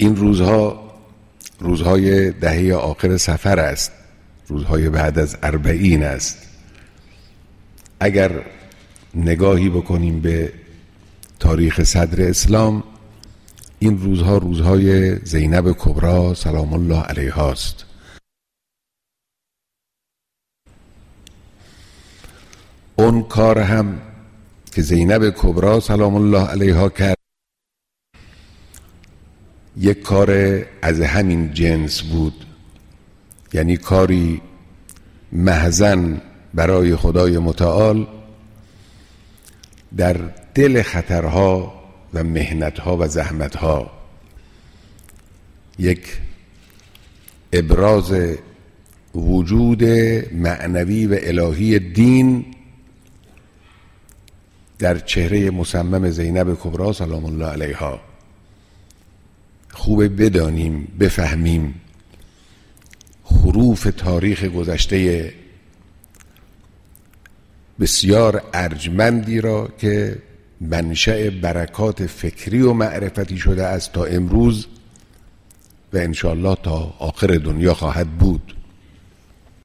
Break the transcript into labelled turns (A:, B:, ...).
A: این روزهای دهه آخر سفر است، روزهای بعد از 40 است. اگر نگاهی بکنیم به تاریخ صدر اسلام، این روزها روزهای زینب کبری سلام الله علیها است. اون کار هم که زینب کبری سلام الله علیها کرد یک کار از همین جنس بود، یعنی کاری محضن برای خدای متعال در دل خطرها و محنتها و زحمتها، یک ابراز وجود معنوی و الهی دین در چهره مصمم زینب کبری سلام الله علیها. خوبه بدانیم، بفهمیم حروف تاریخ گذشته بسیار ارجمندی را که منشأ برکات فکری و معرفتی شده است تا امروز و انشاءالله تا آخر دنیا خواهد بود.